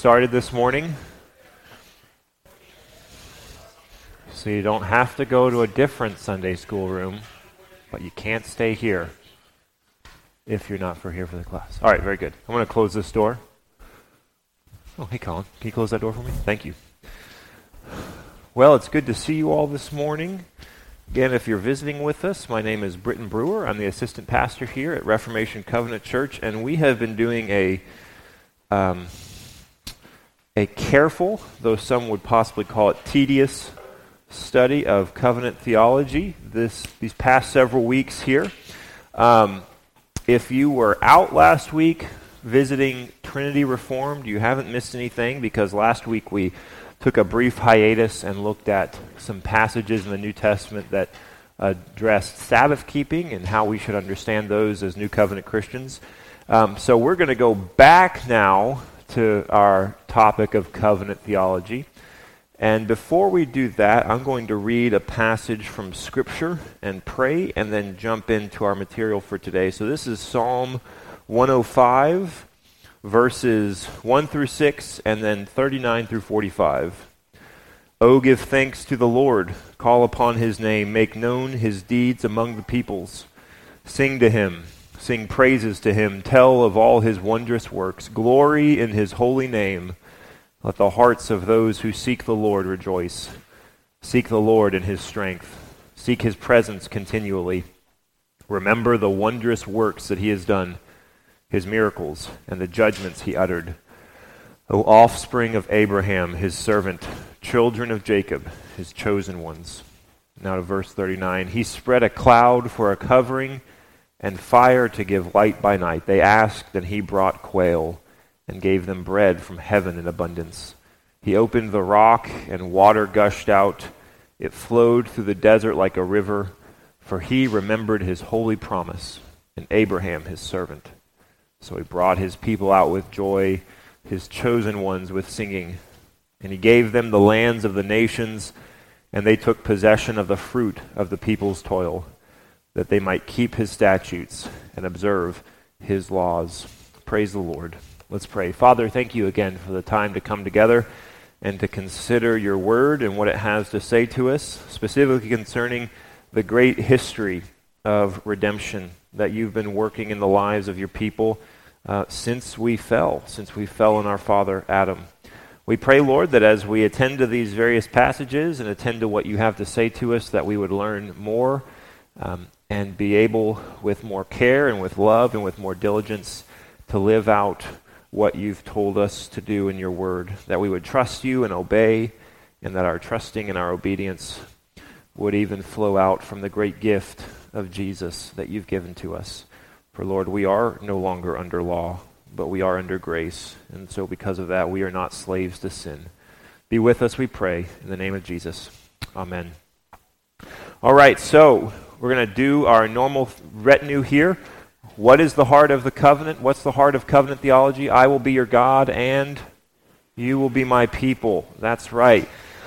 started this morning. So you don't have to go to a different Sunday school room, but you can't stay here if you're not here for the class. All right, very good. I'm going to close this door. Oh, hey, Colin. Can you close that door for me? Thank you. Well, it's good to see you all this morning. Again, if you're visiting with us, my name is Britton Brewer. I'm the assistant pastor here at Reformation Covenant Church, and we have been doing a careful, though some would possibly call it tedious, study of covenant theology these past several weeks here. If you were out last week visiting Trinity Reformed, you haven't missed anything, because last week we took a brief hiatus and looked at some passages in the New Testament that addressed Sabbath keeping and how we should understand those as New Covenant Christians. So we're going to go back now to our topic of covenant theology. And before we do that, I'm going to read a passage from Scripture and pray, and then jump into our material for today. So this is Psalm 105, verses 1 through 6, and then 39 through 45. Oh, give thanks to the Lord, call upon his name, make known his deeds among the peoples. Sing to him, sing praises to him, tell of all his wondrous works, glory in his holy name. Let the hearts of those who seek the Lord rejoice. Seek the Lord in his strength. Seek his presence continually. Remember the wondrous works that he has done, his miracles, and the judgments he uttered. O offspring of Abraham, his servant, children of Jacob, his chosen ones. Now to verse 39. He spread a cloud for a covering, and fire to give light by night. They asked, and he brought quail, and gave them bread from heaven in abundance. He opened the rock, and water gushed out. It flowed through the desert like a river, for he remembered his holy promise, and Abraham his servant. So he brought his people out with joy, his chosen ones with singing. And he gave them the lands of the nations, and they took possession of the fruit of the people's toil, that they might keep his statutes and observe his laws. Praise the Lord. Let's pray. Father, thank you again for the time to come together and to consider your word and what it has to say to us, specifically concerning the great history of redemption that you've been working in the lives of your people since we fell in our father Adam. We pray, Lord, that as we attend to these various passages and attend to what you have to say to us, that we would learn more and be able, with more care and with love and with more diligence, to live out what you've told us to do in your word, that we would trust you and obey, and that our trusting and our obedience would even flow out from the great gift of Jesus that you've given to us. For Lord, we are no longer under law, but we are under grace, and so because of that, we are not slaves to sin. Be with us, we pray, in the name of Jesus. Amen. All right, so we're going to do our normal retinue here. What is the heart of the covenant? What's the heart of covenant theology? I will be your God, and you will be my people. That's right.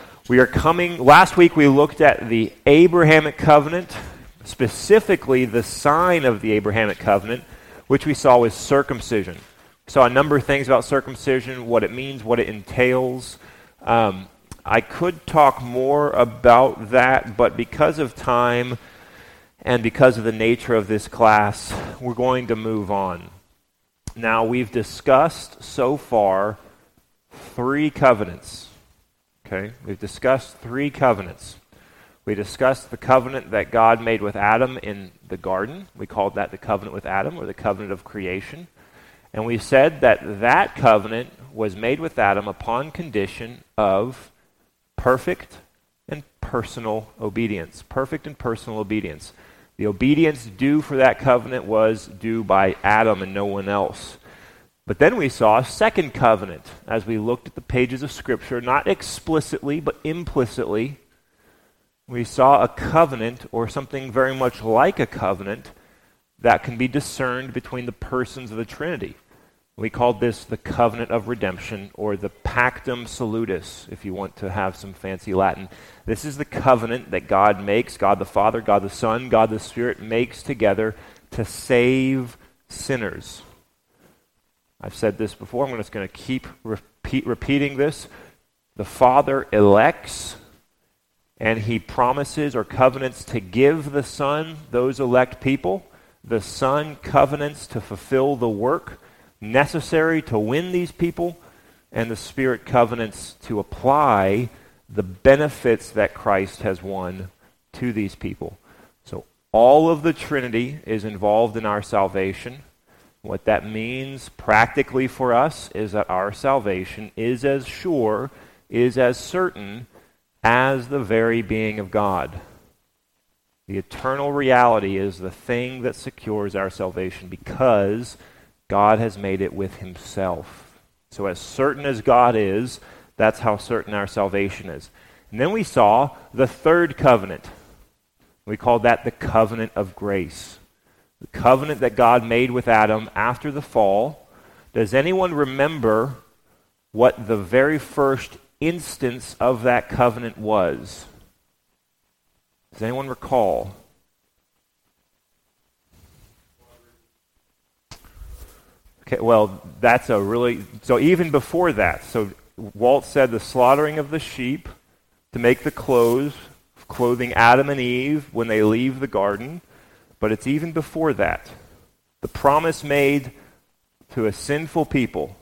Last week we looked at the Abrahamic covenant, specifically the sign of the Abrahamic covenant, which we saw was circumcision. We saw a number of things about circumcision, what it means, what it entails. I could talk more about that, but because of time and because of the nature of this class, we're going to move on. Now, we've discussed so far 3 covenants. Okay? We've discussed 3 covenants. We discussed the covenant that God made with Adam in the garden. We called that the covenant with Adam, or the covenant of creation. And we said that that covenant was made with Adam upon condition of perfect and personal obedience. Perfect and personal obedience. The obedience due for that covenant was due by Adam and no one else. But then we saw a second covenant as we looked at the pages of Scripture, not explicitly but implicitly. We saw a covenant, or something very much like a covenant, that can be discerned between the persons of the Trinity. We called this the covenant of redemption, or the pactum salutis, if you want to have some fancy Latin. This is the covenant that God makes, God the Father, God the Son, God the Spirit makes together to save sinners. I've said this before, I'm just going to keep repeating this. The Father elects, and he promises or covenants to give the Son those elect people. The Son covenants to fulfill the work necessary to win these people, and the Spirit covenants to apply the benefits that Christ has won to these people. So all of the Trinity is involved in our salvation. What that means practically for us is that our salvation is as sure, is as certain as the very being of God. The eternal reality is the thing that secures our salvation because God has made it with himself. So as certain as God is, that's how certain our salvation is. And then we saw the third covenant. We called that the covenant of grace. The covenant that God made with Adam after the fall. Does anyone remember what the very first instance of that covenant was? Does anyone recall? Okay, well, that's a really... So even before that, so Walt said the slaughtering of the sheep to make the clothing Adam and Eve when they leave the garden, but it's even before that. The promise made to a sinful people.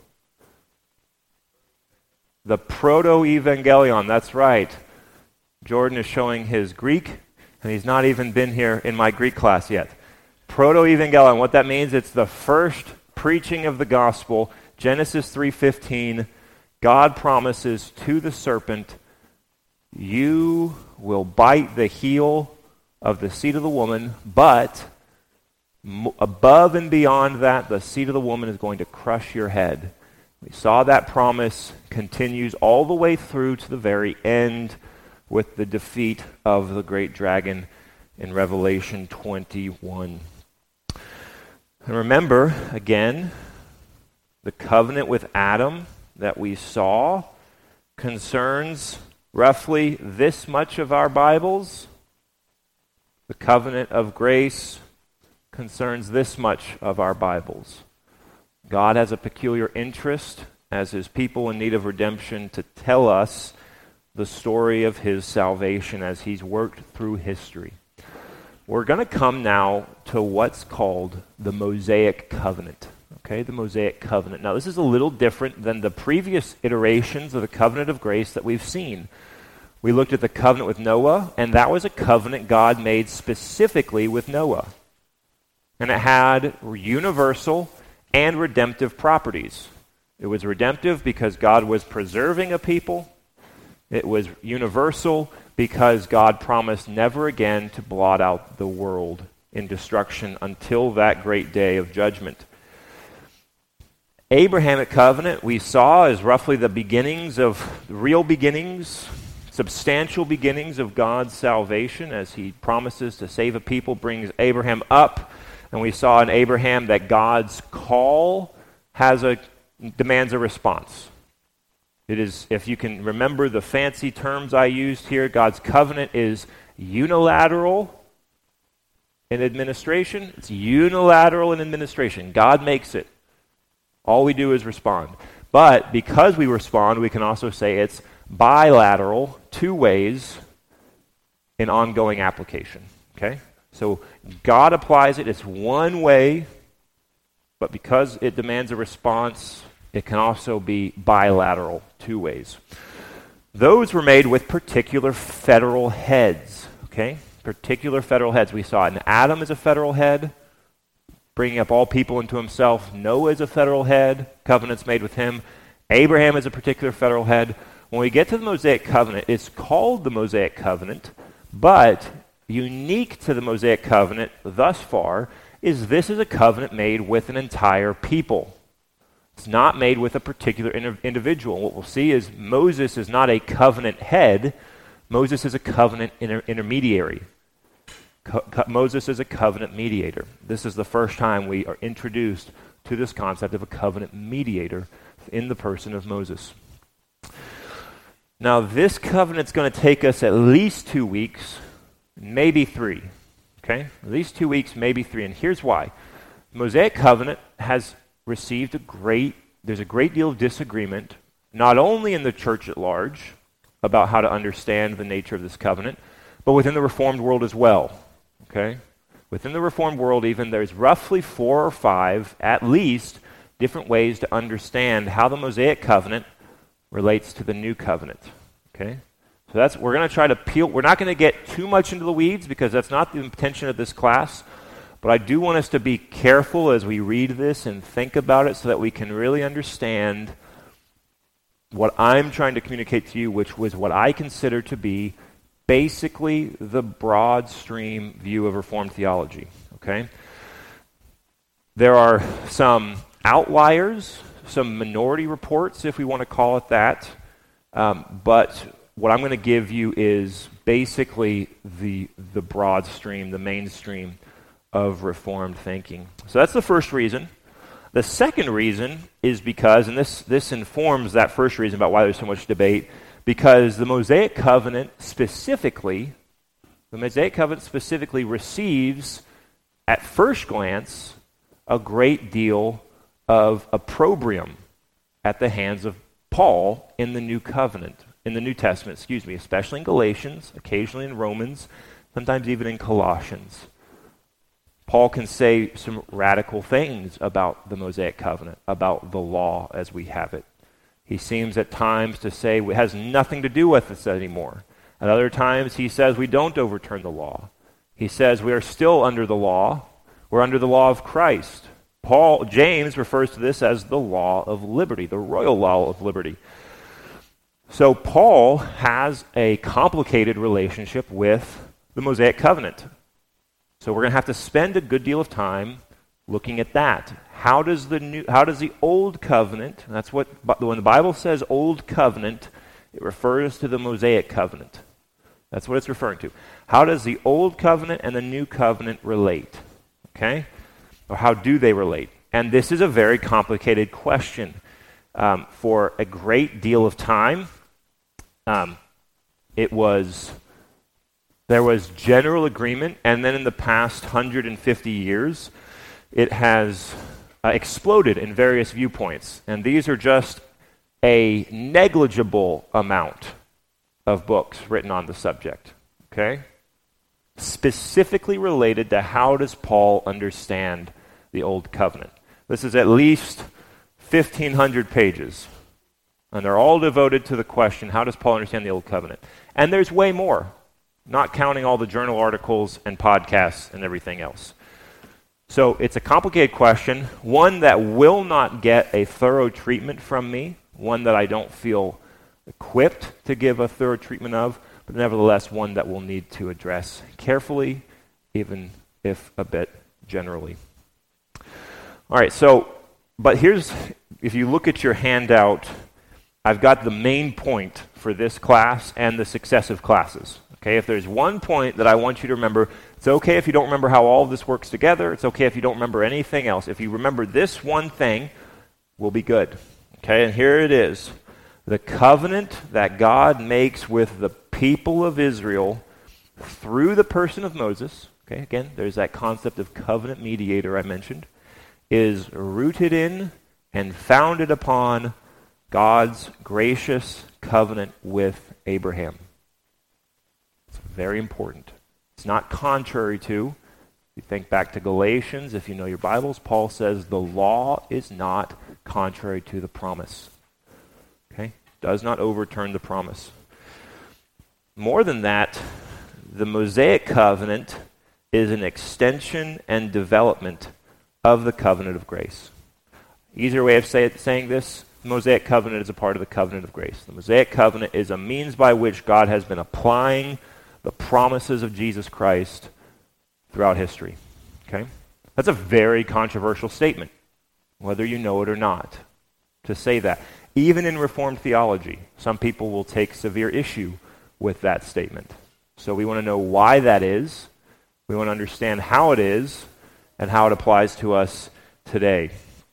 The proto-evangelion, that's right. Jordan is showing his Greek, and he's not even been here in my Greek class yet. Proto-evangelion, what that means, it's the first preaching of the gospel. Genesis 3:15, God promises to the serpent, you will bite the heel of the seed of the woman, but above and beyond that, the seed of the woman is going to crush your head. We saw that promise continues all the way through to the very end with the defeat of the great dragon in Revelation 21. And remember, again, the covenant with Adam that we saw concerns roughly this much of our Bibles. The covenant of grace concerns this much of our Bibles. God has a peculiar interest as his people in need of redemption to tell us the story of his salvation as he's worked through history. We're going to come now to what's called the Mosaic Covenant. Okay, the Mosaic Covenant. Now, this is a little different than the previous iterations of the covenant of grace that we've seen. We looked at the covenant with Noah, and that was a covenant God made specifically with Noah. And it had universal and redemptive properties. It was redemptive because God was preserving a people. It was universal because God promised never again to blot out the world in destruction until that great day of judgment. Abrahamic covenant, we saw, is roughly the beginnings of, real beginnings, substantial beginnings of God's salvation as he promises to save a people, brings Abraham up. And we saw in Abraham that God's call demands a response. It is, if you can remember the fancy terms I used here, God's covenant is unilateral in administration. It's unilateral in administration. God makes it. All we do is respond. But because we respond, we can also say it's bilateral, two ways in ongoing application. Okay? So God applies it. It's one way, but because it demands a response, it can also be bilateral, two ways. Those were made with particular federal heads, okay? Particular federal heads. We saw it. And Adam is a federal head, bringing up all people into himself. Noah is a federal head, covenants made with him. Abraham is a particular federal head. When we get to the Mosaic Covenant, it's called the Mosaic Covenant, but unique to the Mosaic Covenant thus far is this is a covenant made with an entire people. It's not made with a particular individual. What we'll see is Moses is not a covenant head. Moses is a covenant intermediary. Moses is a covenant mediator. This is the first time we are introduced to this concept of a covenant mediator in the person of Moses. Now, this covenant's going to take us at least 2 weeks, maybe 3. Okay? At least 2 weeks, maybe 3. And here's why. The Mosaic covenant has received there's a great deal of disagreement not only in the church at large about how to understand the nature of this covenant, but within the Reformed world as well. Okay? Within the Reformed world, even, there's roughly 4 or 5, at least, different ways to understand how the Mosaic covenant relates to the new covenant. Okay? So we're going to try to peel. We're not going to get too much into the weeds because that's not the intention of this class. But I do want us to be careful as we read this and think about it so that we can really understand what I'm trying to communicate to you, which was what I consider to be basically the broad stream view of Reformed theology. Okay? There are some outliers, some minority reports, if we want to call it that, but what I'm going to give you is basically the broad stream, the mainstream of Reformed thinking. So that's the first reason. The second reason is because, and this informs that first reason about why there's so much debate, because the Mosaic Covenant specifically receives, at first glance, a great deal of opprobrium at the hands of Paul in the New Testament, especially in Galatians, occasionally in Romans, sometimes even in Colossians. Paul can say some radical things about the Mosaic covenant, about the law as we have it. He seems at times to say it has nothing to do with us anymore. At other times he says we don't overturn the law. He says we are still under the law. We're under the law of Christ. James refers to this as the law of liberty, the royal law of liberty. So Paul has a complicated relationship with the Mosaic covenant. So we're going to have to spend a good deal of time looking at that. How does the old covenant, and that's when the Bible says old covenant, it refers to the Mosaic covenant. That's what it's referring to. How does the old covenant and the new covenant relate? Okay? Or how do they relate? And this is a very complicated question. For a great deal of time, there was general agreement, and then in the past 150 years, it has exploded in various viewpoints. And these are just a negligible amount of books written on the subject, okay? Specifically related to how does Paul understand the Old Covenant. This is at least 1,500 pages, and they're all devoted to the question, how does Paul understand the Old Covenant? And there's way more, not counting all the journal articles and podcasts and everything else. So it's a complicated question, one that will not get a thorough treatment from me, one that I don't feel equipped to give a thorough treatment of, but nevertheless one that we'll need to address carefully, even if a bit generally. All right, but if you look at your handout, I've got the main point for this class and the successive classes. Okay, if there's one point that I want you to remember, it's okay if you don't remember how all of this works together. It's okay if you don't remember anything else. If you remember this one thing, we'll be good. Okay, and here it is. The covenant that God makes with the people of Israel through the person of Moses, okay, again, there's that concept of covenant mediator I mentioned, is rooted in and founded upon God's gracious covenant with Abraham. It's very important. It's not contrary to. You think back to Galatians, if you know your Bibles, Paul says the law is not contrary to the promise. Okay? Does not overturn the promise. More than that, the Mosaic covenant is an extension and development of the covenant of grace. Easier way of saying this, the Mosaic covenant is a part of the covenant of grace. The Mosaic covenant is a means by which God has been applying the promises of Jesus Christ throughout history. Okay? That's a very controversial statement, whether you know it or not, to say that. Even in Reformed theology, some people will take severe issue with that statement. So we want to know why that is. We want to understand how it is and how it applies to us today.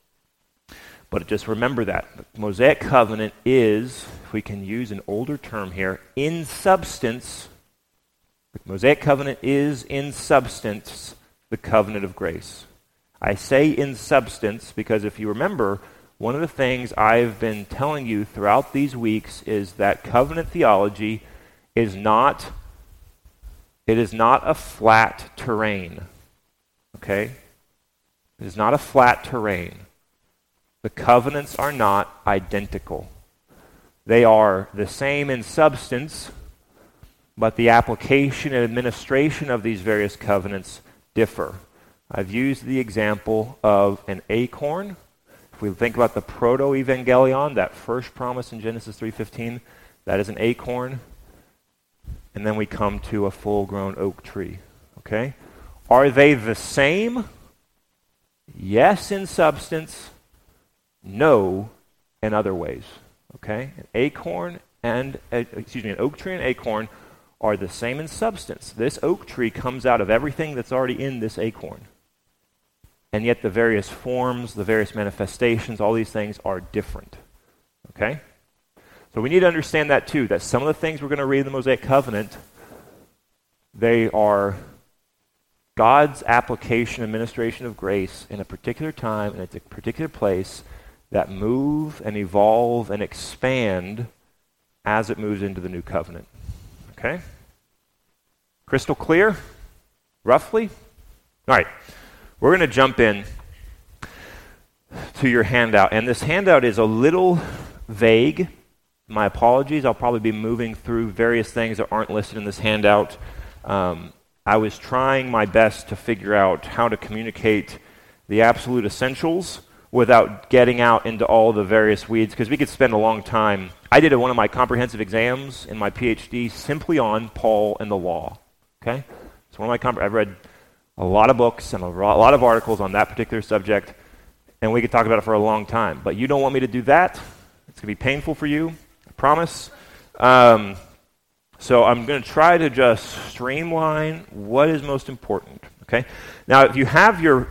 But just remember that. The Mosaic covenant is, if we can use an older term here, in substance, the Mosaic covenant is in substance the covenant of grace. I say in substance because if you remember, one of the things I've been telling you throughout these weeks is that covenant theology is not a flat terrain. Okay? It is not a flat terrain. The covenants are not identical. They are the same in substance, but the application and administration of these various covenants differ. I've used the example of an acorn. If we think about the proto-evangelion, that first promise in Genesis 3:15, that is an acorn. And then we come to a full-grown oak tree. Okay? Are they the same? Yes, in substance. No, in other ways. Okay? An oak tree and acorn are the same in substance. This oak tree comes out of everything that's already in this acorn. And yet the various forms, the various manifestations, all these things are different. Okay? So we need to understand that too, that some of the things we're going to read in the Mosaic Covenant, they are God's application and administration of grace in a particular time and at a particular place that move and evolve and expand as it moves into the new covenant. Okay? Crystal clear? Roughly? All right. We're going to jump in to your handout. And this handout is a little vague. My apologies. I'll probably be moving through various things that aren't listed in this handout. I was trying my best to figure out how to communicate the absolute essentials without getting out into all the various weeds, because we could spend a long time. I did one of my comprehensive exams in my PhD simply on Paul and the law. Okay? It's one of my I've read a lot of books and a lot of articles on that particular subject, and we could talk about it for a long time. But you don't want me to do that. It's going to be painful for you, I promise. So I'm going to try to just streamline what is most important. Okay? Now, if you have your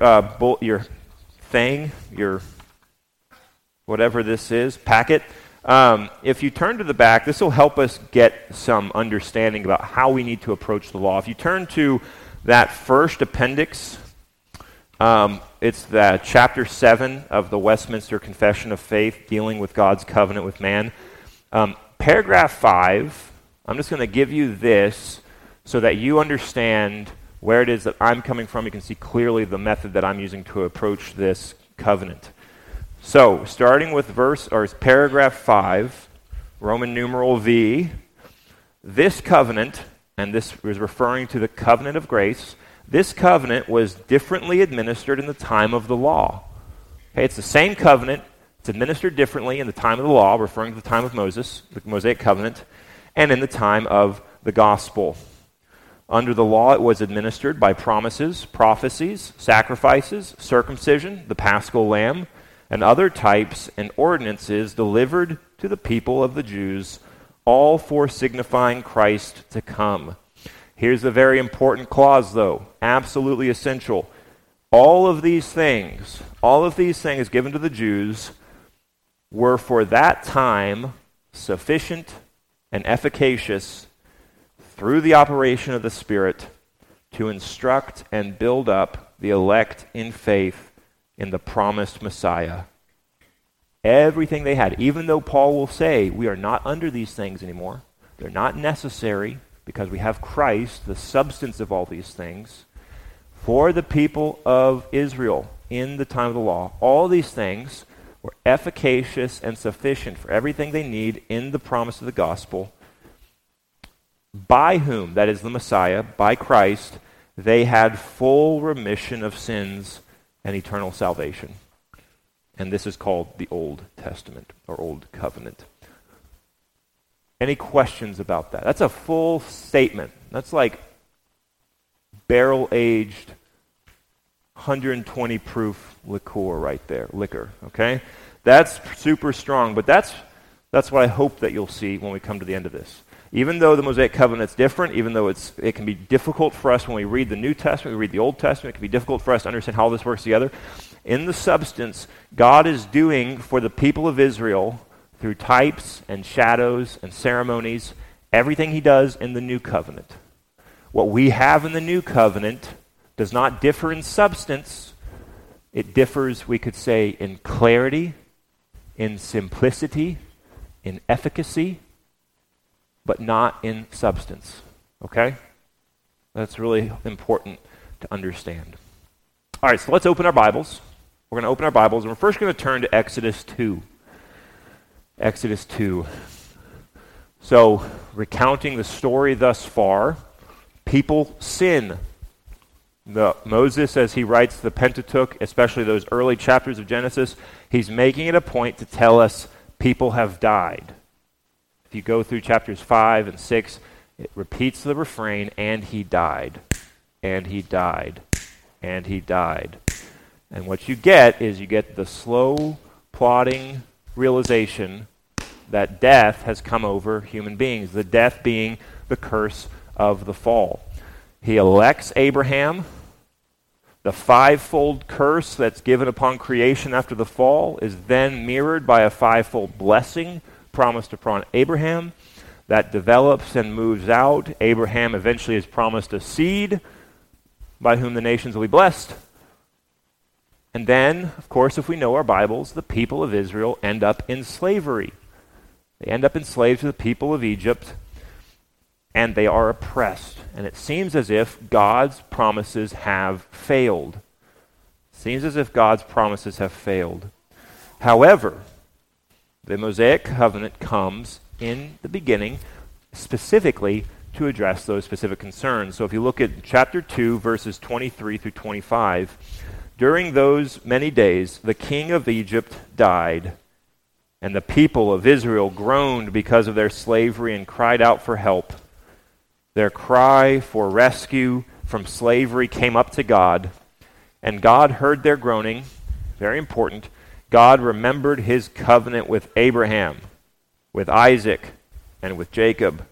whatever this is, packet, if you turn to the back, this will help us get some understanding about how we need to approach the law. If you turn to that first appendix, it's the chapter 7 of the Westminster Confession of Faith dealing with God's covenant with man. Paragraph 5, I'm just going to give you this so that you understand where it is that I'm coming from. You can see clearly the method that I'm using to approach this covenant. So, starting with paragraph 5, Roman numeral V, this covenant, and this is referring to the covenant of grace, this covenant was differently administered in the time of the law. Okay, it's the same covenant, it's administered differently in the time of the law, referring to the time of Moses, the Mosaic covenant, and in the time of the gospel. Under the law, it was administered by promises, prophecies, sacrifices, circumcision, the paschal lamb, and other types and ordinances delivered to the people of the Jews, all for signifying Christ to come. Here's a very important clause, though, absolutely essential. All of these things given to the Jews were for that time sufficient and efficacious through the operation of the Spirit to instruct and build up the elect in faith in the promised Messiah. Everything they had, even though Paul will say, we are not under these things anymore. They're not necessary because we have Christ, the substance of all these things, for the people of Israel in the time of the law. All these things were efficacious and sufficient for everything they need in the promise of the gospel, by whom, that is the Messiah, by Christ, they had full remission of sins and eternal salvation. And this is called the Old Testament, or Old Covenant. Any questions about that? That's a full statement. That's like barrel-aged, 120 proof liquor, okay? That's super strong, but that's what I hope that you'll see when we come to the end of this. Even though the Mosaic Covenant's different, even though it can be difficult for us when we read the New Testament, we read the Old Testament, it can be difficult for us to understand how this works together. In the substance, God is doing for the people of Israel, through types and shadows and ceremonies, everything he does in the New Covenant. What we have in the New Covenant does not differ in substance. It differs, we could say, in clarity in simplicity, in efficacy, but not in substance. Okay? That's really important to understand. All right, so let's open our Bibles. We're going to open our Bibles, and we're first going to turn to Exodus 2. Exodus 2. So, recounting the story thus far, people sin. Moses, as he writes the Pentateuch, especially those early chapters of Genesis, he's making it a point to tell us people have died. If you go through chapters 5 and 6, it repeats the refrain, and he died, and he died, and he died. And what you get is you get the slow, plodding realization that death has come over human beings, the death being the curse of the fall. He elects Abraham. The fivefold curse that's given upon creation after the fall is then mirrored by a fivefold blessing promised upon Abraham that develops and moves out. Abraham eventually is promised a seed by whom the nations will be blessed. And then, of course, if we know our Bibles, the people of Israel end up in slavery. They end up enslaved to the people of Egypt, and they are oppressed. And it seems as if God's promises have failed. It seems as if God's promises have failed. However, the Mosaic covenant comes in the beginning specifically to address those specific concerns. So if you look at chapter 2, verses 23 through 25, during those many days, the king of Egypt died, and the people of Israel groaned because of their slavery and cried out for help. Their cry for rescue from slavery came up to God, and God heard their groaning. Very important. God remembered his covenant with Abraham, with Isaac, and with Jacob.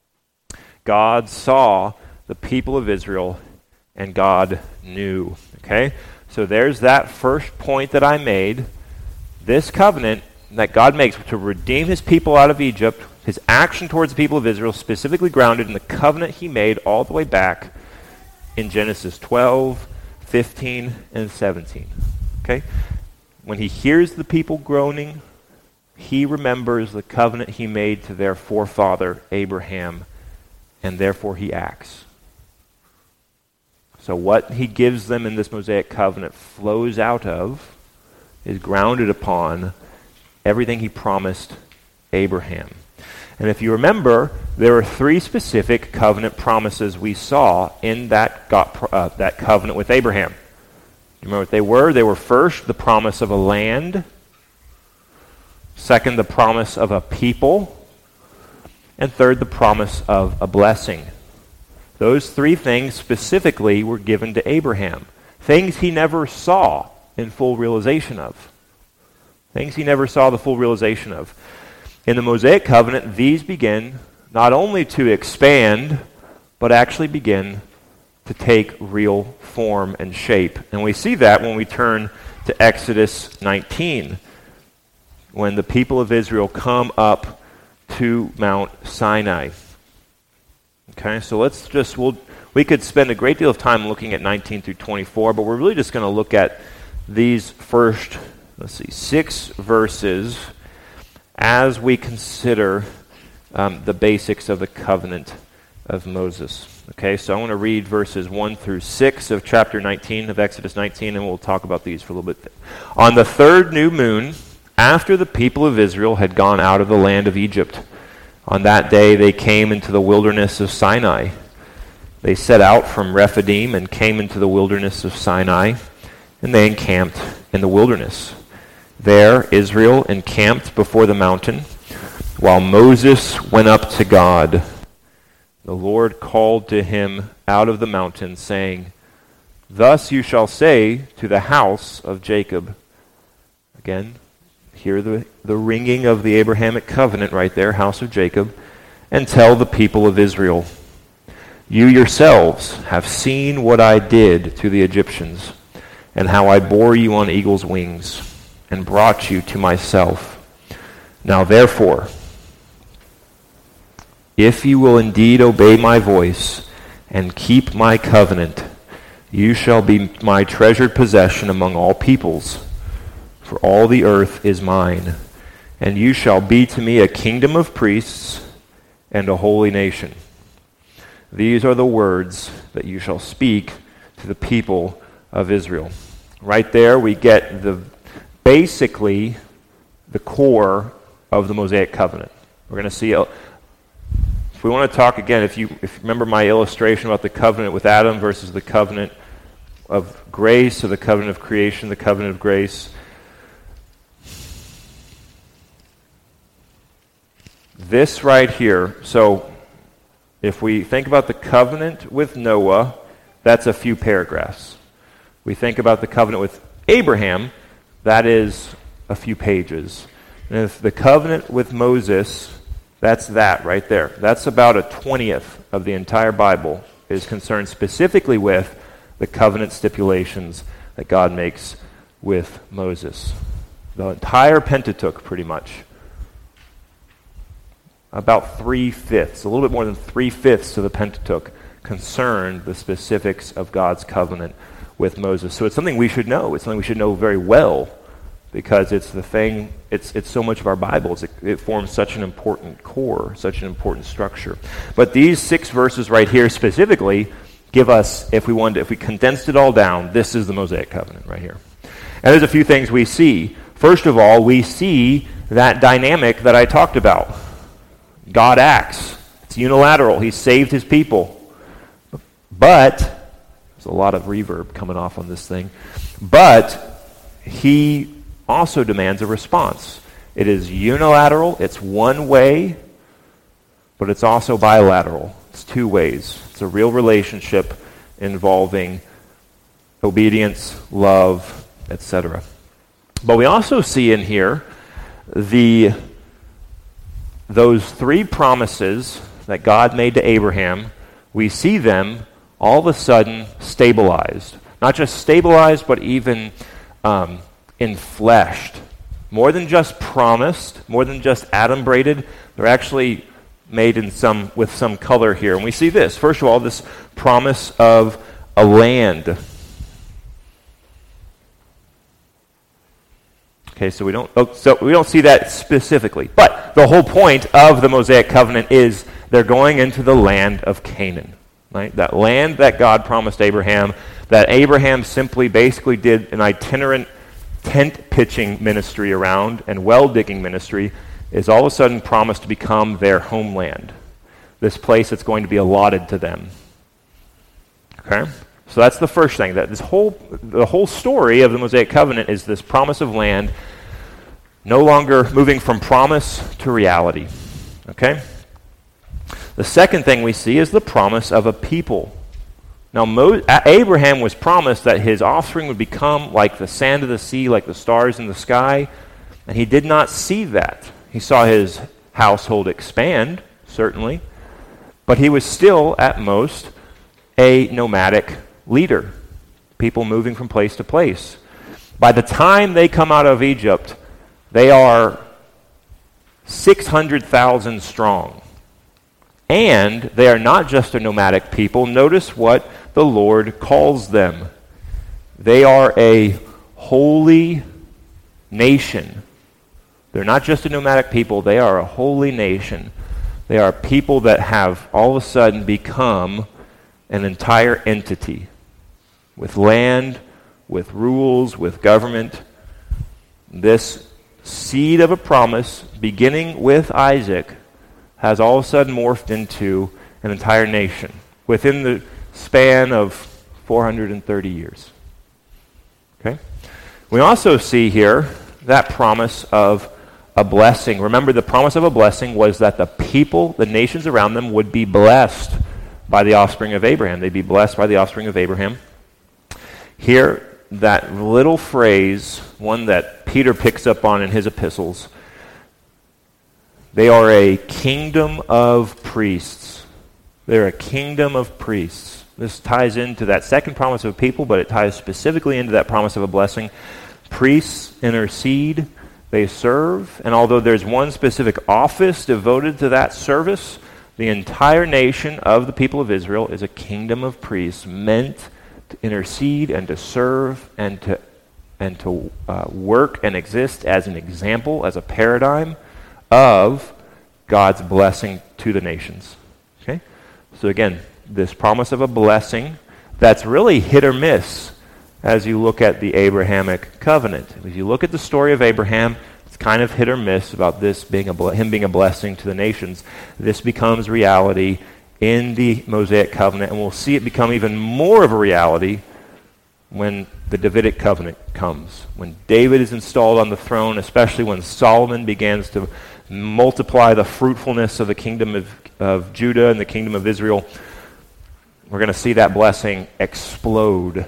God saw the people of Israel, and God knew. Okay? So there's that first point that I made. This covenant that God makes to redeem his people out of Egypt, his action towards the people of Israel, specifically grounded in the covenant he made all the way back in Genesis 12, 15, and 17. Okay? When he hears the people groaning, he remembers the covenant he made to their forefather Abraham, and therefore he acts. So what he gives them in this Mosaic covenant flows out of, is grounded upon everything he promised Abraham. And if you remember, there are three specific covenant promises we saw in that covenant with Abraham. You remember what they were? They were first, the promise of a land. Second, the promise of a people. And third, the promise of a blessing. Those three things specifically were given to Abraham. Things he never saw in full realization of. Things he never saw the full realization of. In the Mosaic covenant, these begin not only to expand, but actually begin to take real form and shape. And we see that when we turn to Exodus 19, when the people of Israel come up to Mount Sinai. Okay, so we could spend a great deal of time looking at 19 through 24, but we're really just going to look at these first, 6 verses as we consider the basics of the covenant of Moses. Okay, so I want to read verses 1 through 6 of chapter 19 of Exodus 19, and we'll talk about these for a little bit. On the third new moon, after the people of Israel had gone out of the land of Egypt, on that day they came into the wilderness of Sinai. They set out from Rephidim and came into the wilderness of Sinai, and they encamped in the wilderness. There Israel encamped before the mountain, while Moses went up to God. The Lord called to him out of the mountain, saying, "Thus you shall say to the house of Jacob." Again, hear the ringing of the Abrahamic covenant right there, house of Jacob, and tell the people of Israel, "You yourselves have seen what I did to the Egyptians, and how I bore you on eagle's wings, and brought you to myself. Now therefore, if you will indeed obey my voice and keep my covenant, you shall be my treasured possession among all peoples, for all the earth is mine. And you shall be to me a kingdom of priests and a holy nation. These are the words that you shall speak to the people of Israel. Right there we get basically the core of the Mosaic covenant. We're going to see, if we want to talk again, if you remember my illustration about the covenant with Adam versus the covenant of grace, or the covenant of creation, the covenant of grace. This right here, so if we think about the covenant with Noah, that's a few paragraphs. We think about the covenant with Abraham, that is a few pages. And if the covenant with Moses, that's that right there. That's about 1/20 of the entire Bible is concerned specifically with the covenant stipulations that God makes with Moses. The entire Pentateuch, pretty much. About 3/5, a little bit more than 3/5 of the Pentateuch concern the specifics of God's covenant with Moses. So it's something we should know. It's something we should know very well, because it's the thing, it's so much of our Bibles. It forms such an important core, such an important structure. But these 6 verses right here specifically give us, if we condensed it all down, this is the Mosaic covenant right here. And there's a few things we see. First of all, we see that dynamic that I talked about. God acts. It's unilateral. He saved his people. But, there's a lot of reverb coming off on this thing, but he also demands a response. It is unilateral. It's one way, but it's also bilateral. It's 2 ways. It's a real relationship involving obedience, love, etc. But we also see in here those 3 promises that God made to Abraham. We see them all of a sudden stabilized. Not just stabilized, but even enfleshed. More than just promised, more than just adumbrated, they're actually made with some color here. And we see this. First of all, this promise of a land. Okay, so we don't see that specifically. But the whole point of the Mosaic covenant is they're going into the land of Canaan. Right? That land that God promised Abraham, that Abraham simply basically did an itinerant tent pitching ministry around and well digging ministry, is all of a sudden promised to become their homeland. This place that's going to be allotted to them. Okay? So that's the first thing. That the whole story of the Mosaic covenant is this promise of land, no longer moving from promise to reality. Okay? The second thing we see is the promise of a people. Now, Abraham was promised that his offspring would become like the sand of the sea, like the stars in the sky, and he did not see that. He saw his household expand, certainly, but he was still, at most, a nomadic leader, people moving from place to place. By the time they come out of Egypt, they are 600,000 strong. And they are not just a nomadic people. Notice what the Lord calls them. They are a holy nation. They're not just a nomadic people. They are a holy nation. They are people that have all of a sudden become an entire entity with land, with rules, with government. This seed of a promise, beginning with Isaac, has all of a sudden morphed into an entire nation within the span of 430 years. Okay? We also see here that promise of a blessing. Remember, the promise of a blessing was that the people, the nations around them, would be blessed by the offspring of Abraham. They'd be blessed by the offspring of Abraham. Here, that little phrase, one that Peter picks up on in his epistles, they are a kingdom of priests. They're a kingdom of priests. This ties into that second promise of a people, but it ties specifically into that promise of a blessing. Priests intercede, they serve, and although there's one specific office devoted to that service, the entire nation of the people of Israel is a kingdom of priests meant to intercede and to serve and to to work and exist as an example, as a paradigm of God's blessing to the nations. Okay? So again, this promise of a blessing that's really hit or miss as you look at the Abrahamic covenant. If you look at the story of Abraham, it's kind of hit or miss about this being him being a blessing to the nations. This becomes reality in the Mosaic covenant, and we'll see it become even more of a reality when the Davidic covenant comes. When David is installed on the throne, especially when Solomon begins to multiply the fruitfulness of the kingdom of Judah and the kingdom of Israel, we're going to see that blessing explode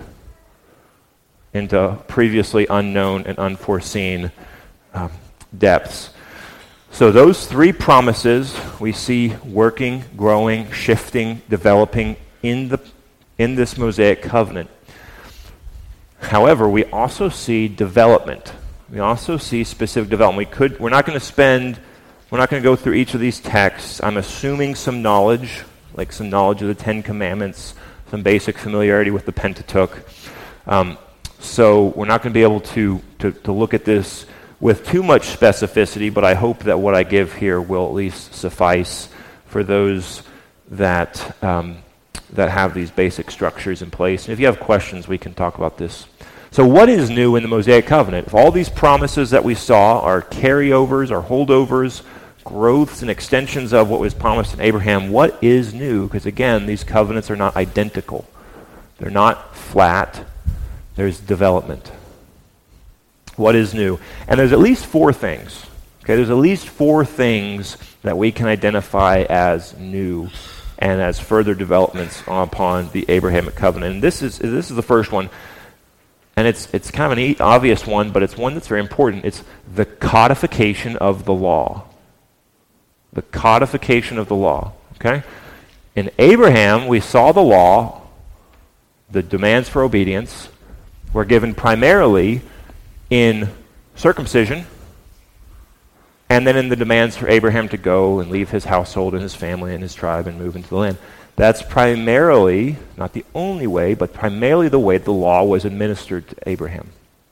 into previously unknown and unforeseen depths. So those three promises we see working, growing, shifting, developing in this Mosaic covenant. However, we also see development. We also see specific development. We're not going to go through each of these texts. I'm assuming some knowledge, like some knowledge of the Ten Commandments, some basic familiarity with the Pentateuch. So we're not going to be able to look at this with too much specificity, but I hope that what I give here will at least suffice for those that have these basic structures in place. And if you have questions, we can talk about this. So what is new in the Mosaic covenant? If all these promises that we saw are carryovers, are holdovers, growths and extensions of what was promised in Abraham, what is new? Because again, these covenants are not identical. They're not flat. There's development. What is new? And there's at least four things. Okay, there's at least four things that we can identify as new and as further developments upon the Abrahamic covenant. And this is the first one. And it's kind of an obvious one, but it's one that's very important. It's the codification of the law. The codification of the law. Okay? In Abraham, we saw the law, the demands for obedience, were given primarily in circumcision, and then in the demands for Abraham to go and leave his household and his family and his tribe and move into the land. That's primarily, not the only way, but primarily the way the law was administered to Abraham.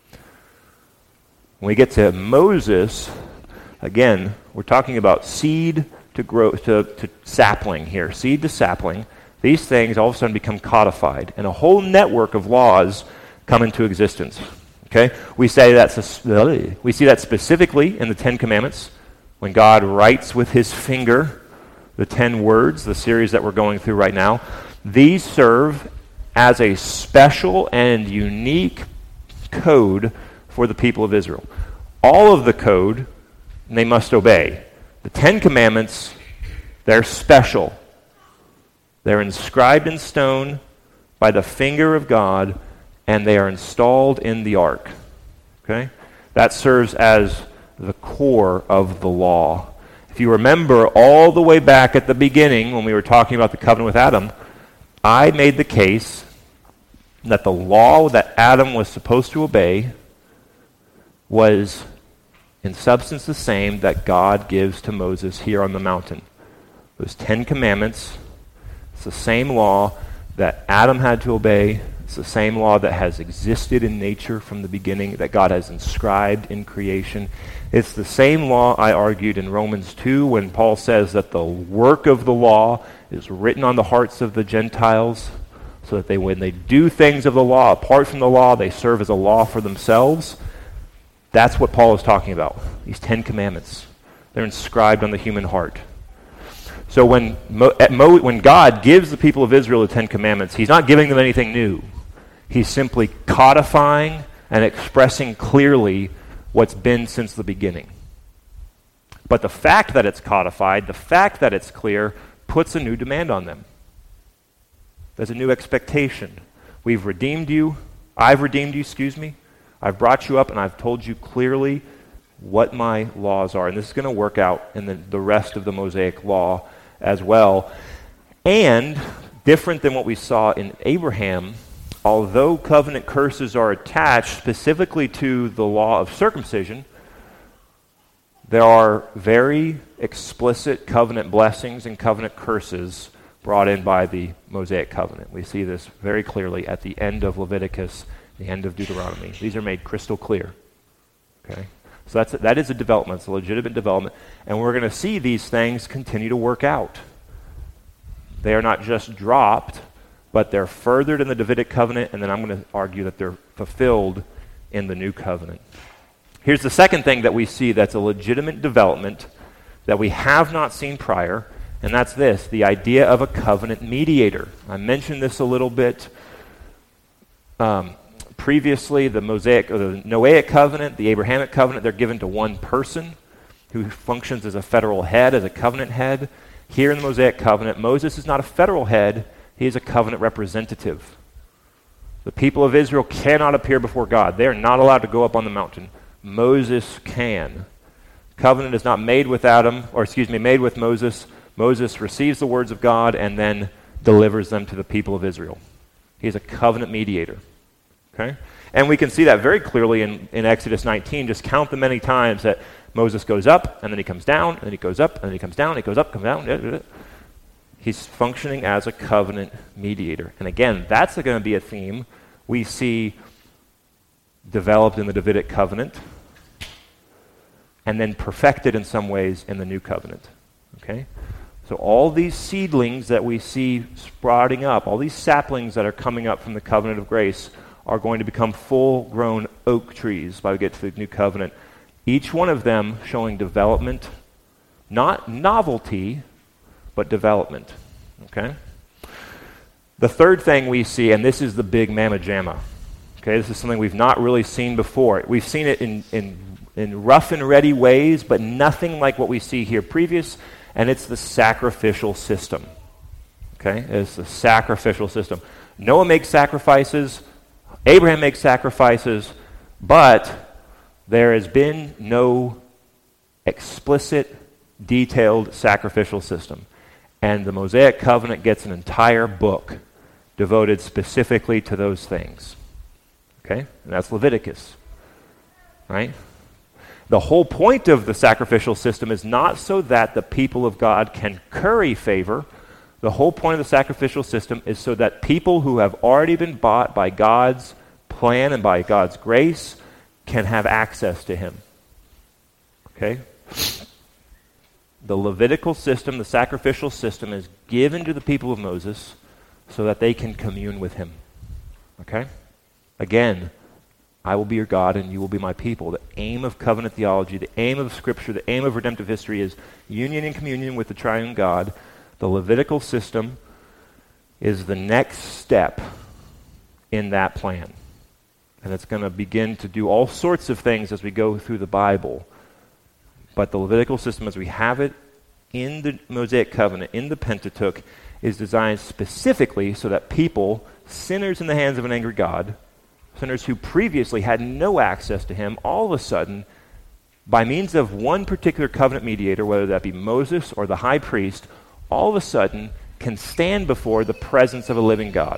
When we get to Moses, again, we're talking about seed to grow to sapling here, seed to sapling. These things all of a sudden become codified, and a whole network of laws come into existence. Okay? We see that specifically in the Ten Commandments, when God writes with his finger the 10 words, the series that we're going through right now. These serve as a special and unique code for the people of Israel. All of the code they must obey. The 10 Commandments, they're special. They're inscribed in stone by the finger of God, and they are installed in the ark. Okay? That serves as the core of the law. If you remember all the way back at the beginning when we were talking about the covenant with Adam, I made the case that the law that Adam was supposed to obey was in substance the same that God gives to Moses here on the mountain. Those 10 Commandments, it's the same law that Adam had to obey. It's the same law that has existed in nature from the beginning, that God has inscribed in creation. It's the same law I argued in Romans 2 when Paul says that the work of the law is written on the hearts of the Gentiles so that when they do things of the law, apart from the law, they serve as a law for themselves. That's what Paul is talking about, these 10 Commandments. They're inscribed on the human heart. So when God gives the people of Israel the 10 Commandments, he's not giving them anything new. He's simply codifying and expressing clearly what's been since the beginning. But the fact that it's codified, the fact that it's clear, puts a new demand on them. There's a new expectation. We've redeemed you. I've redeemed you, I've brought you up and I've told you clearly what my laws are. And this is going to work out in the rest of the Mosaic law as well. And different than what we saw in Abraham, although covenant curses are attached specifically to the law of circumcision, there are very explicit covenant blessings and covenant curses brought in by the Mosaic covenant. We see this very clearly at the end of Leviticus the end of Deuteronomy. These are made crystal clear. Okay? So that is a development. It's a legitimate development. And we're going to see these things continue to work out. They are not just dropped, but they're furthered in the Davidic covenant, and then I'm going to argue that they're fulfilled in the new covenant. Here's the second thing that we see that's a legitimate development that we have not seen prior, and that's this, the idea of a covenant mediator. I mentioned this a little bit previously. The Mosaic or the Noahic covenant, the Abrahamic covenant, they're given to one person who functions as a federal head, as a covenant head. Here in the Mosaic covenant, Moses is not a federal head, he is a covenant representative. The people of Israel cannot appear before God. They are not allowed to go up on the mountain. Moses can. Covenant is not made without him, made with Moses. Moses receives the words of God and then delivers them to the people of Israel. He is a covenant mediator. Okay? And we can see that very clearly in Exodus 19. Just count the many times that Moses goes up, and then he comes down, and then he goes up, and then he comes down, and he goes up, comes down. He's functioning as a covenant mediator. And again, that's going to be a theme we see developed in the Davidic covenant and then perfected in some ways in the new covenant. Okay? So all these seedlings that we see sprouting up, all these saplings that are coming up from the covenant of grace are going to become full-grown oak trees by we get to the new covenant. Each one of them showing development, not novelty, but development. Okay? The third thing we see, and this is the big mamma jamma. Okay, this is something we've not really seen before. We've seen it in rough and ready ways, but nothing like what we see here previous, and it's the sacrificial system. Okay? It's the sacrificial system. Noah makes sacrifices, Abraham makes sacrifices, but there has been no explicit, detailed sacrificial system. And the Mosaic covenant gets an entire book devoted specifically to those things. Okay? And that's Leviticus. Right? The whole point of the sacrificial system is not so that the people of God can curry favor. The whole point of the sacrificial system is so that people who have already been bought by God's plan and by God's grace can have access to him. Okay? The Levitical system, the sacrificial system, is given to the people of Moses so that they can commune with him. Okay? Again, I will be your God and you will be my people. The aim of covenant theology, the aim of Scripture, the aim of redemptive history is union and communion with the triune God. The Levitical system is the next step in that plan. And it's going to begin to do all sorts of things as we go through the Bible. But the Levitical system as we have it in the Mosaic covenant, in the Pentateuch, is designed specifically so that people, sinners in the hands of an angry God, sinners who previously had no access to him, all of a sudden, by means of one particular covenant mediator, whether that be Moses or the high priest, all of a sudden can stand before the presence of a living God.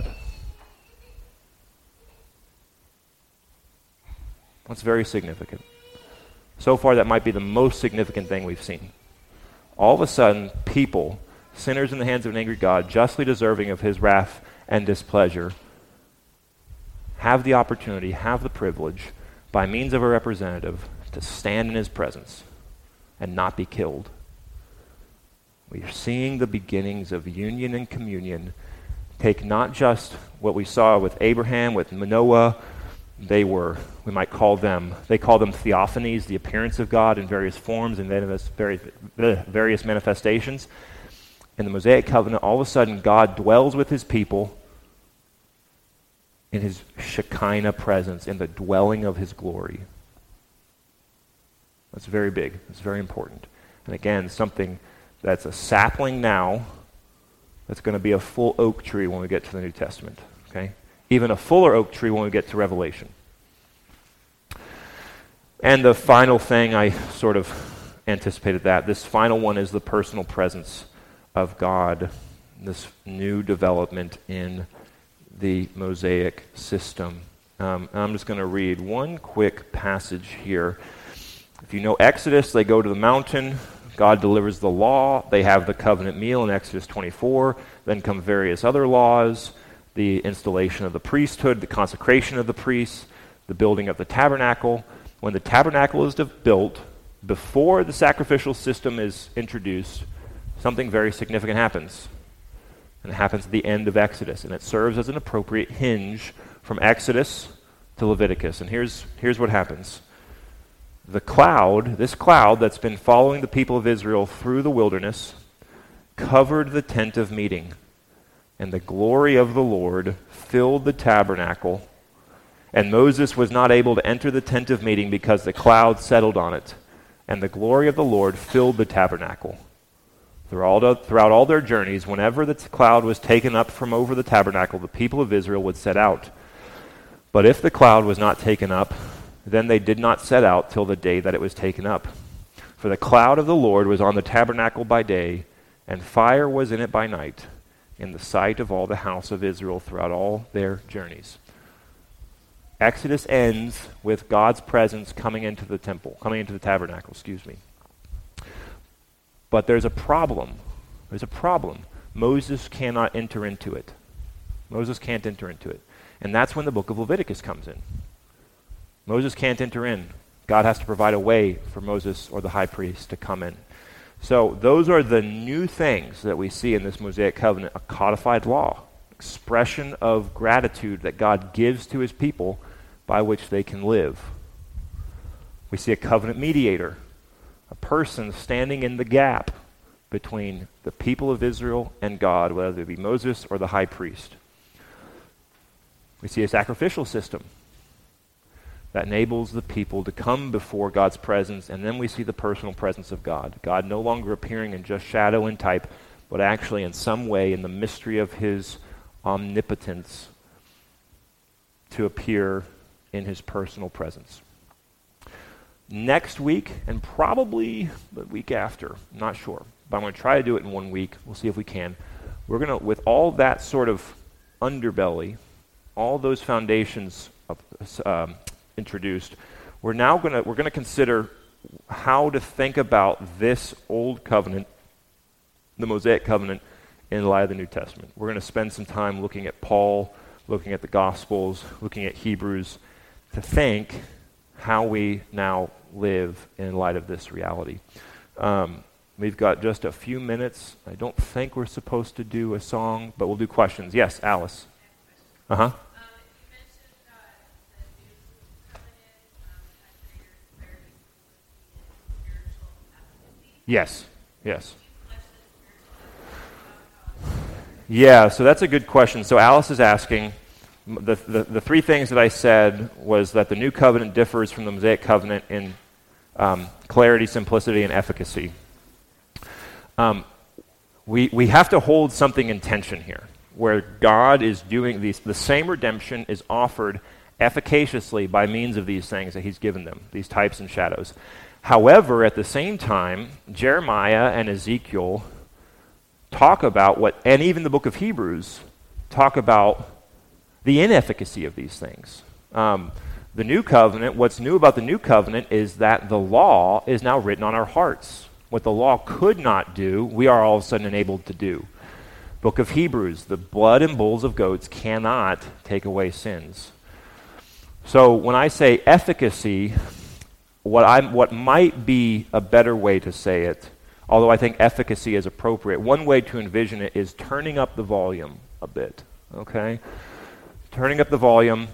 That's very significant. So far, that might be the most significant thing we've seen. All of a sudden, people, sinners in the hands of an angry God, justly deserving of his wrath and displeasure, have the opportunity, have the privilege, by means of a representative, to stand in his presence and not be killed. We are seeing the beginnings of union and communion take not just what we saw with Abraham, with Noah. They call them theophanies, the appearance of God in various forms and various manifestations. In the Mosaic covenant, all of a sudden, God dwells with his people in his Shekinah presence, in the dwelling of his glory. That's very big. It's very important. And again, something that's a sapling now that's going to be a full oak tree when we get to the New Testament. Okay? Even a fuller oak tree when we get to Revelation. And the final thing, I sort of anticipated that. This final one is the personal presence of God, this new development in the Mosaic system. I'm just going to read one quick passage here. If you know Exodus, they go to the mountain. God delivers the law. They have the covenant meal in Exodus 24. Then come various other laws. the installation of the priesthood, the consecration of the priests, the building of the tabernacle. When the tabernacle is built, before the sacrificial system is introduced, something very significant happens. And it happens at the end of Exodus, and it serves as an appropriate hinge from Exodus to Leviticus. And here's what happens. The cloud, this cloud that's been following the people of Israel through the wilderness, covered the tent of meeting, and the glory of the Lord filled the tabernacle, and Moses was not able to enter the tent of meeting because the cloud settled on it, and the glory of the Lord filled the tabernacle. Throughout all their journeys, whenever the cloud was taken up from over the tabernacle, the people of Israel would set out. But if the cloud was not taken up, then they did not set out till the day that it was taken up. For the cloud of the Lord was on the tabernacle by day, and fire was in it by night, in the sight of all the house of Israel throughout all their journeys. Exodus ends with God's presence coming into the tabernacle. But there's a problem. Moses cannot enter into it. Moses can't enter into it. And that's when the book of Leviticus comes in. Moses can't enter in. God has to provide a way for Moses or the high priest to come in. So those are the new things that we see in this Mosaic covenant: a codified law, expression of gratitude that God gives to his people by which they can live. We see a covenant mediator, a person standing in the gap between the people of Israel and God, whether it be Moses or the high priest. We see a sacrificial system that enables the people to come before God's presence, and then we see the personal presence of God. God no longer appearing in just shadow and type, but actually in some way in the mystery of his omnipotence to appear in his personal presence. Next week, and probably the week after, I'm not sure, but I'm going to try to do it in 1 week. We'll see if we can. We're going to, with all that sort of underbelly, all those foundations introduced, we're going to consider how to think about this old covenant, the Mosaic covenant, in light of the New Testament. We're going to spend some time looking at Paul, looking at the Gospels, looking at Hebrews, to think how we now live in light of this reality. We've got just a few minutes. I don't think we're supposed to do a song, but we'll do questions. Yes, Alice. Uh-huh. Yes. Yeah, so that's a good question. So Alice is asking, the three things that I said was that the new covenant differs from the Mosaic covenant in clarity, simplicity, and efficacy. We have to hold something in tension here, where God is doing the same redemption is offered efficaciously by means of these things that he's given them, these types and shadows. However, at the same time, Jeremiah and Ezekiel talk about and even the book of Hebrews talk about the inefficacy of these things. The new covenant, what's new about the new covenant is that the law is now written on our hearts. What the law could not do, we are all of a sudden enabled to do. Book of Hebrews, the blood and bulls of goats cannot take away sins. So when I say efficacy, what might be a better way to say it, although I think efficacy is appropriate, one way to envision it is turning up the volume a bit, okay? Turning up the volume.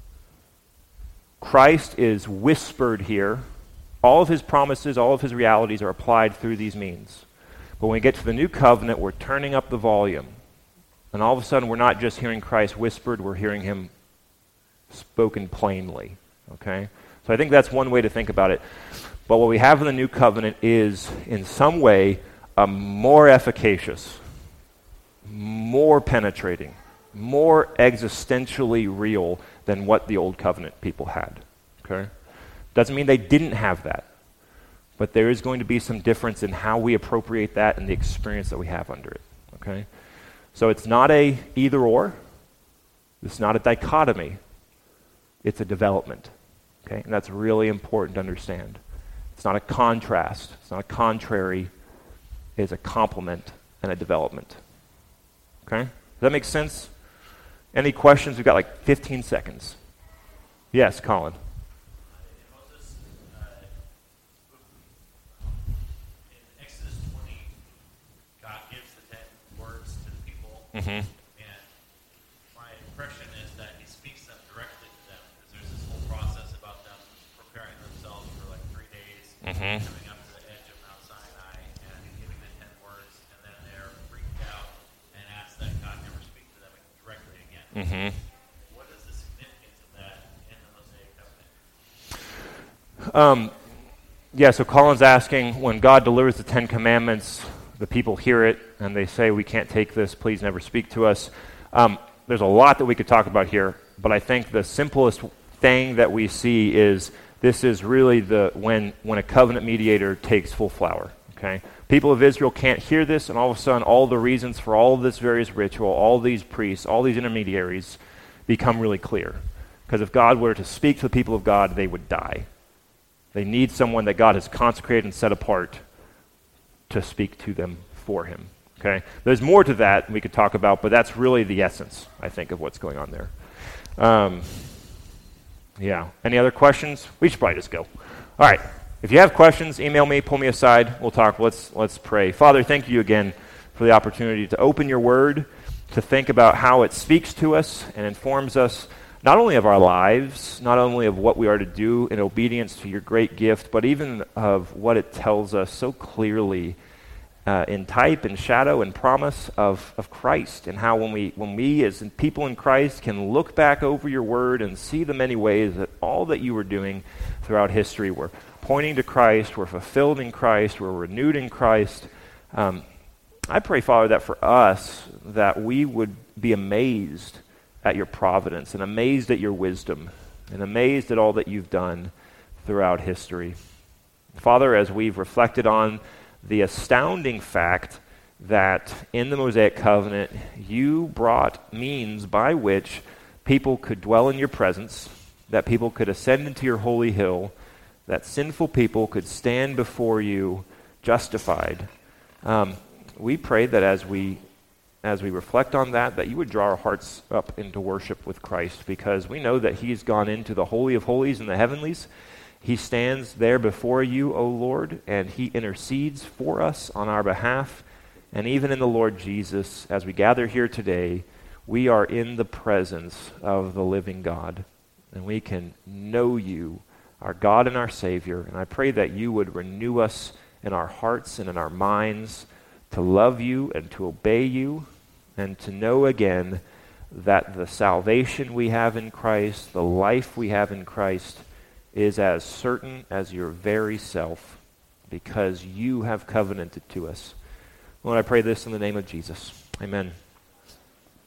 Christ is whispered here. All of his promises, all of his realities are applied through these means. But when we get to the new covenant, we're turning up the volume. And all of a sudden, we're not just hearing Christ whispered, we're hearing him spoken plainly, okay? So I think that's one way to think about it. But what we have in the new covenant is, in some way, a more efficacious, more penetrating, more existentially real than what the old covenant people had. Okay? Doesn't mean they didn't have that. But there is going to be some difference in how we appropriate that and the experience that we have under it. Okay? So it's not a either or. It's not a dichotomy. It's a development. Okay? And that's really important to understand. It's not a contrast. It's not a contrary. It's a complement and a development. Okay? Does that make sense? Any questions? We've got like 15 seconds. Yes, Colin. Mm-hmm. And my impression is that he speaks them directly to them, because there's this whole process about them preparing themselves for like 3 days, Mm-hmm. coming up to the edge of Mount Sinai and giving the 10 words, and then they're freaked out and ask that God never speak to them directly again. Mm-hmm. What is the significance of that in the Mosaic Covenant? Yeah, so Colin's asking, when God delivers the 10 Commandments, the people hear it, and they say, we can't take this, please never speak to us. There's a lot that we could talk about here, but I think the simplest thing that we see is this is really when a covenant mediator takes full flower, okay? People of Israel can't hear this, and all of a sudden, all the reasons for all of this various ritual, all these priests, all these intermediaries become really clear. Because if God were to speak to the people of God, they would die. They need someone that God has consecrated and set apart to speak to them for him. Okay? There's more to that we could talk about, but that's really the essence, I think, of what's going on there. Yeah. Any other questions? We should probably just go. All right. If you have questions, email me, pull me aside. We'll talk. Let's pray. Father, thank you again for the opportunity to open your word, to think about how it speaks to us and informs us not only of our lives, not only of what we are to do in obedience to your great gift, but even of what it tells us so clearly in type and shadow and promise of Christ, and how when we as people in Christ can look back over your word and see the many ways that all that you were doing throughout history were pointing to Christ, were fulfilled in Christ, were renewed in Christ. I pray, Father, that for us, that we would be amazed at your providence, and amazed at your wisdom, and amazed at all that you've done throughout history. Father, as we've reflected on the astounding fact that in the Mosaic Covenant, you brought means by which people could dwell in your presence, that people could ascend into your holy hill, that sinful people could stand before you justified. We pray that as we reflect on that you would draw our hearts up into worship with Christ, because we know that he's gone into the Holy of Holies in the heavenlies. He stands there before you, O Lord, and he intercedes for us on our behalf. And even in the Lord Jesus, as we gather here today, we are in the presence of the living God, and we can know you, our God and our Savior. And I pray that you would renew us in our hearts and in our minds to love you and to obey you, and to know again that the salvation we have in Christ, the life we have in Christ, is as certain as your very self, because you have covenanted to us. Lord, I pray this in the name of Jesus. Amen.